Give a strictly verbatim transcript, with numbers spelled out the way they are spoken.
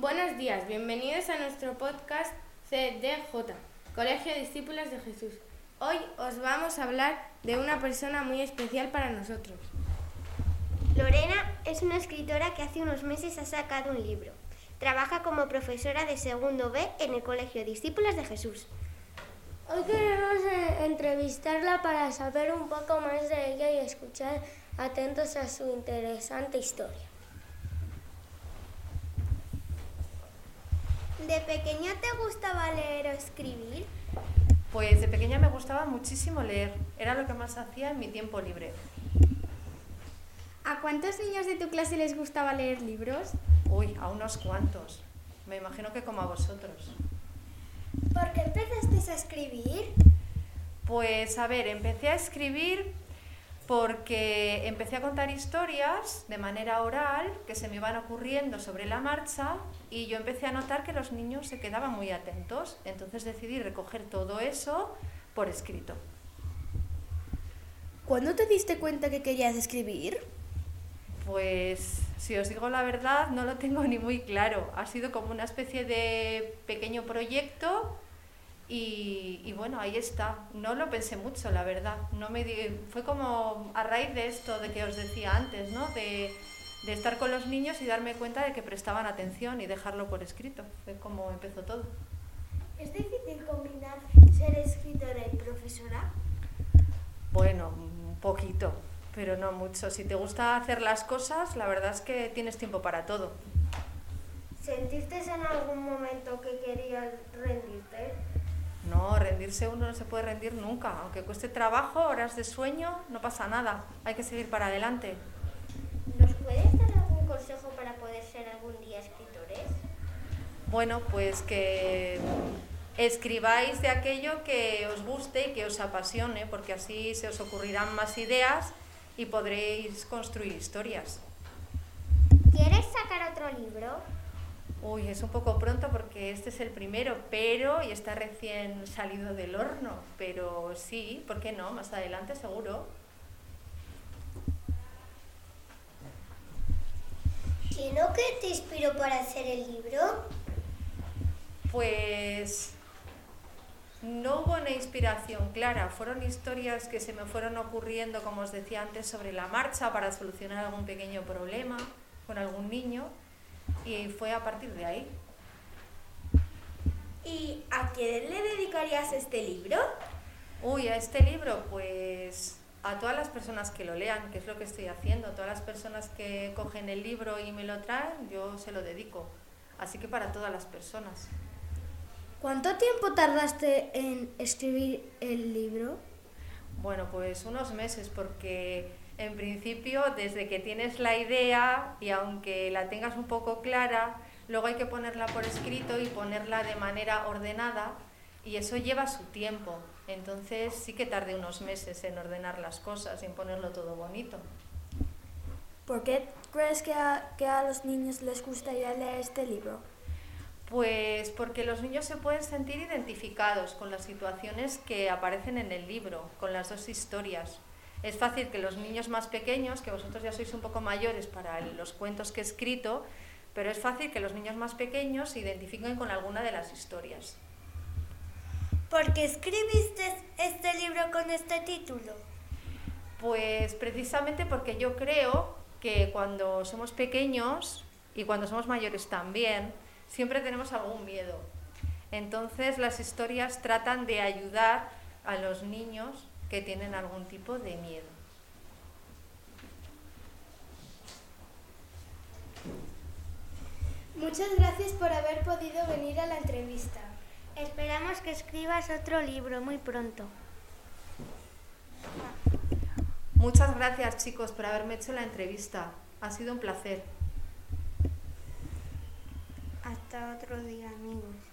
Buenos días, bienvenidos a nuestro podcast C D J, Colegio de Discípulos de Jesús. Hoy os vamos a hablar de una persona muy especial para nosotros. Lorena es una escritora que hace unos meses ha sacado un libro. Trabaja como profesora de segundo B en el Colegio de Discípulos de Jesús. Hoy queremos eh, entrevistarla para saber un poco más de ella y escuchar atentos a su interesante historia. ¿De pequeño te gustaba leer o escribir? Pues de pequeña me gustaba muchísimo leer. Era lo que más hacía en mi tiempo libre. ¿A cuántos niños de tu clase les gustaba leer libros? Uy, a unos cuantos. Me imagino que como a vosotros. ¿Por qué empezaste a escribir? Pues a ver, empecé a escribir porque empecé a contar historias de manera oral que se me iban ocurriendo sobre la marcha y yo empecé a notar que los niños se quedaban muy atentos. Entonces decidí recoger todo eso por escrito. ¿Cuándo te diste cuenta que querías escribir? Pues si os digo la verdad no lo tengo ni muy claro. Ha sido como una especie de pequeño proyecto y, y bueno, ahí está. No lo pensé mucho, la verdad. No me di, fue como a raíz de esto de que os decía antes, ¿no? De, de estar con los niños y darme cuenta de que prestaban atención y dejarlo por escrito. Fue como empezó todo. ¿Es difícil combinar ser escritora y profesora? Bueno, un poquito, pero no mucho. Si te gusta hacer las cosas, la verdad es que tienes tiempo para todo. ¿Sentiste en algún momento que querías rendirte? No, rendirse uno no se puede rendir nunca. Aunque cueste trabajo, horas de sueño, no pasa nada. Hay que seguir para adelante. ¿Nos puedes dar algún consejo para poder ser algún día escritores? Bueno, pues que escribáis de aquello que os guste y que os apasione, porque así se os ocurrirán más ideas y podréis construir historias. ¿Quieres sacar otro libro? Uy, es un poco pronto porque este es el primero, pero y está recién salido del horno. Pero sí, ¿por qué no? Más adelante seguro. ¿Y no qué te inspiró para hacer el libro? Pues no hubo una inspiración clara, fueron historias que se me fueron ocurriendo, como os decía antes, sobre la marcha para solucionar algún pequeño problema con algún niño y fue a partir de ahí. ¿Y a quién le dedicarías este libro? Uy, a este libro, pues a todas las personas que lo lean, que es lo que estoy haciendo, todas las personas que cogen el libro y me lo traen, yo se lo dedico, así que para todas las personas. ¿Cuánto tiempo tardaste en escribir el libro? Bueno, pues unos meses, porque en principio desde que tienes la idea y aunque la tengas un poco clara, luego hay que ponerla por escrito y ponerla de manera ordenada y eso lleva su tiempo. Entonces sí que tardé unos meses en ordenar las cosas y en ponerlo todo bonito. ¿Por qué crees que a, que a los niños les gustaría leer este libro? Pues porque los niños se pueden sentir identificados con las situaciones que aparecen en el libro, con las dos historias. Es fácil que los niños más pequeños, que vosotros ya sois un poco mayores para los cuentos que he escrito, pero es fácil que los niños más pequeños se identifiquen con alguna de las historias. ¿Por qué escribiste este libro con este título? Pues precisamente porque yo creo que cuando somos pequeños y cuando somos mayores también, siempre tenemos algún miedo. Entonces las historias tratan de ayudar a los niños que tienen algún tipo de miedo. Muchas gracias por haber podido venir a la entrevista. Esperamos que escribas otro libro muy pronto. Muchas gracias, chicos, por haberme hecho la entrevista. Ha sido un placer. Hasta otro día, amigos.